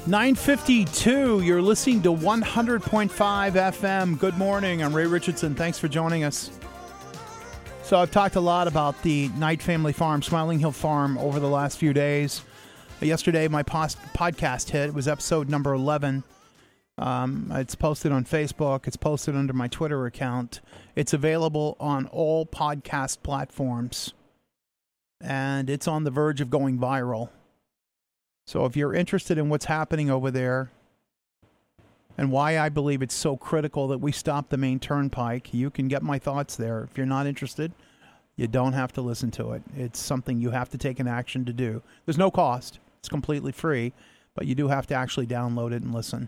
9:52, you're listening to 100.5 FM. Good morning, I'm Ray Richardson. Thanks for joining us. So I've talked a lot about the Knight Family Farm, Smiling Hill Farm, over the last few days. Yesterday, my podcast hit. It was episode number 11. It's posted on Facebook. It's posted under my Twitter account. It's available on all podcast platforms. And it's on the verge of going viral. So if you're interested in what's happening over there and why I believe it's so critical that we stop the main turnpike, you can get my thoughts there. If you're not interested, you don't have to listen to it. It's something you have to take an action to do. There's no cost. It's completely free, but you do have to actually download it and listen.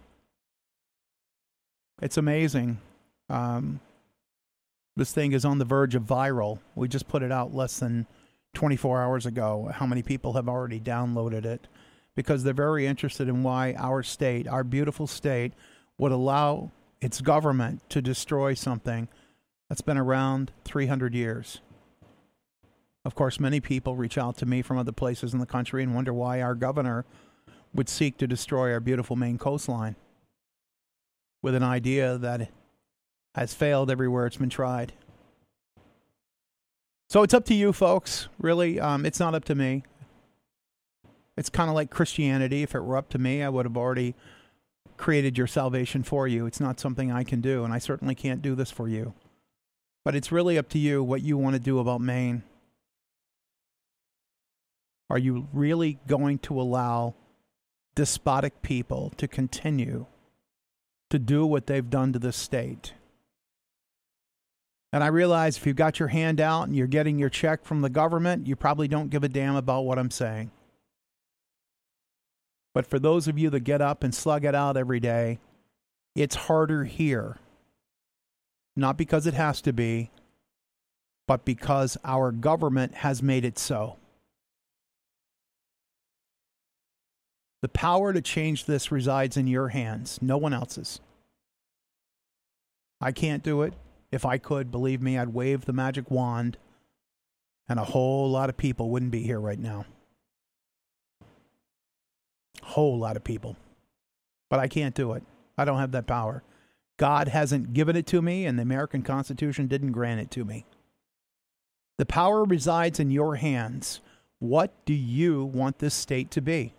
It's amazing. This thing is on the verge of viral. We just put it out less than 24 hours ago. How many people have already downloaded it? Because they're very interested in why our state, our beautiful state, would allow its government to destroy something that's been around 300 years. Of course, many people reach out to me from other places in the country and wonder why our governor would seek to destroy our beautiful Maine coastline with an idea that has failed everywhere it's been tried. So it's up to you, folks. Really, it's not up to me. It's kind of like Christianity. If it were up to me, I would have already created your salvation for you. It's not something I can do, and I certainly can't do this for you. But it's really up to you what you want to do about Maine. Are you really going to allow despotic people to continue to do what they've done to this state? And I realize if you've got your hand out and you're getting your check from the government, you probably don't give a damn about what I'm saying. But for those of you that get up and slug it out every day, it's harder here. Not because it has to be, but because our government has made it so. The power to change this resides in your hands, no one else's. I can't do it. If I could, believe me, I'd wave the magic wand and a whole lot of people wouldn't be here right now. Whole lot of people. But I can't do it. I don't have that power. God hasn't given it to me, and the American Constitution didn't grant it to me. The power resides in your hands. What do you want this state to be?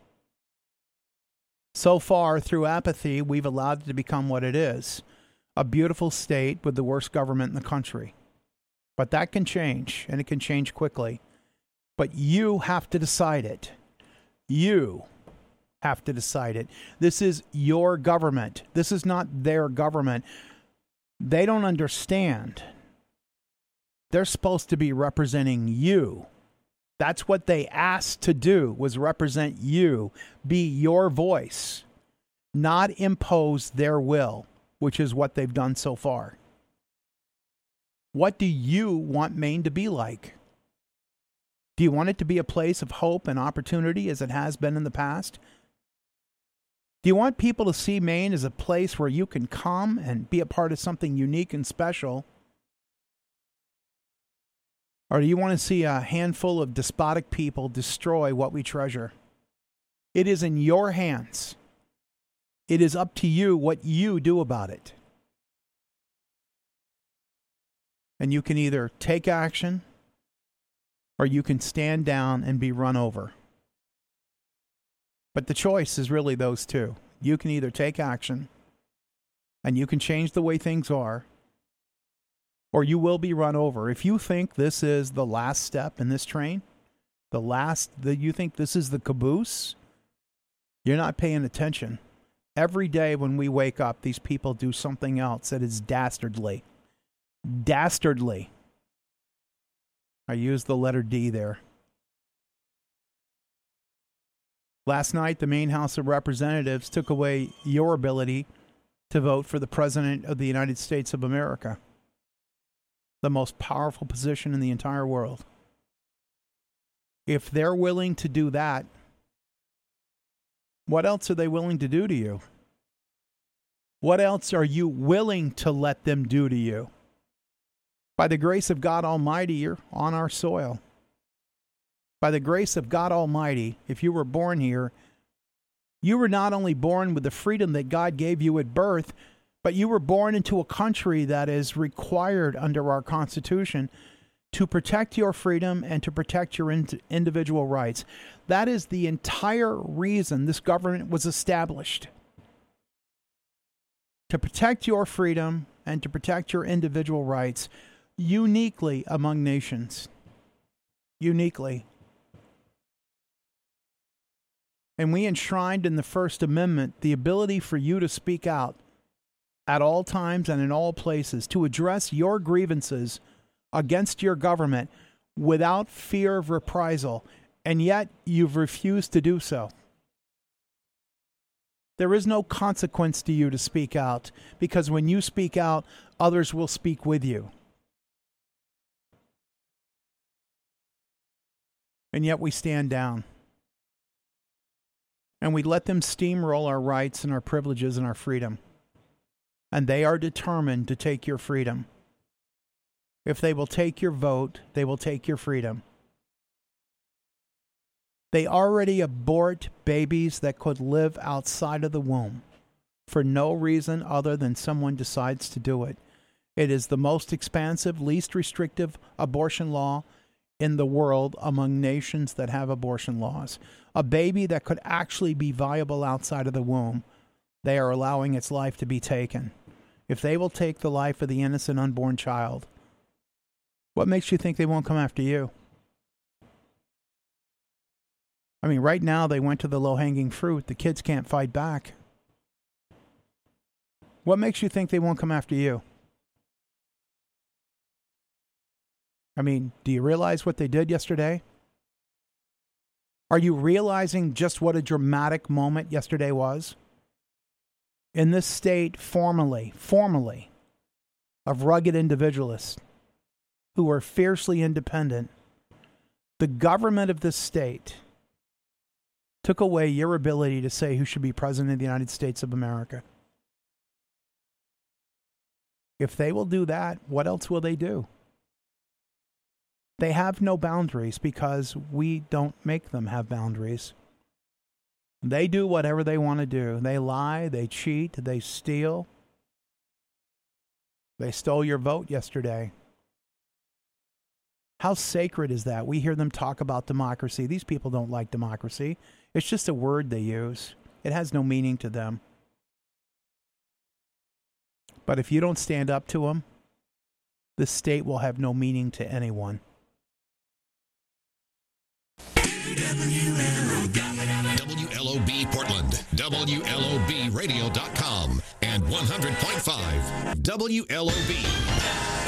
So far, through apathy, we've allowed it to become what it is. A beautiful state with the worst government in the country. But that can change, and it can change quickly. But you have to decide it. You have to decide it. This is your government. This is not their government. They don't understand. They're supposed to be representing you. That's what they asked to do, was represent you. Be your voice. Not impose their will, which is what they've done so far. What do you want Maine to be like? Do you want it to be a place of hope and opportunity as it has been in the past? Do you want people to see Maine as a place where you can come and be a part of something unique and special? Or do you want to see a handful of despotic people destroy what we treasure? It is in your hands. It is up to you what you do about it. And you can either take action or you can stand down and be run over. But the choice is really those two. You can either take action and you can change the way things are, or you will be run over. If you think this is the last step in this train, you think this is the caboose, you're not paying attention. Every day when we wake up, these people do something else that is dastardly. Dastardly. I used the letter D there. Last night, the Maine House of Representatives took away your ability to vote for the President of the United States of America. The most powerful position in the entire world. If they're willing to do that, what else are they willing to do to you? What else are you willing to let them do to you? By the grace of God Almighty, you're on our soil. By the grace of God Almighty, if you were born here, You were not only born with the freedom that God gave you at birth, but you were born into a country that is required under our Constitution to protect your freedom and to protect your individual rights. That is the entire reason this government was established. To protect your freedom and to protect your individual rights, uniquely among nations. Uniquely. And we enshrined in the First Amendment the ability for you to speak out at all times and in all places, to address your grievances against your government without fear of reprisal, and yet you've refused to do so. There is no consequence to you to speak out, because when you speak out, others will speak with you. And yet we stand down. And we let them steamroll our rights and our privileges and our freedom. And they are determined to take your freedom. If they will take your vote, they will take your freedom. They already abort babies that could live outside of the womb for no reason other than someone decides to do it. It is the most expansive, least restrictive abortion law in the world among nations that have abortion laws. A baby that could actually be viable outside of the womb, they are allowing its life to be taken. If they will take the life of the innocent unborn child, what makes you think they won't come after you? I mean, right now they went to the low-hanging fruit. The kids can't fight back. What makes you think they won't come after you? I mean, do you realize what they did yesterday? Are you realizing just what a dramatic moment yesterday was? In this state, formally, of rugged individualists who are fiercely independent, the government of this state took away your ability to say who should be president of the United States of America. If they will do that, what else will they do? They have no boundaries because we don't make them have boundaries. They do whatever they want to do. They lie, they cheat, they steal. They stole your vote yesterday. How sacred is that? We hear them talk about democracy. These people don't like democracy. It's just a word they use. It has no meaning to them. But if you don't stand up to them, this state will have no meaning to anyone. WLOB Portland, WLOBradio.com, and 100.5 WLOB.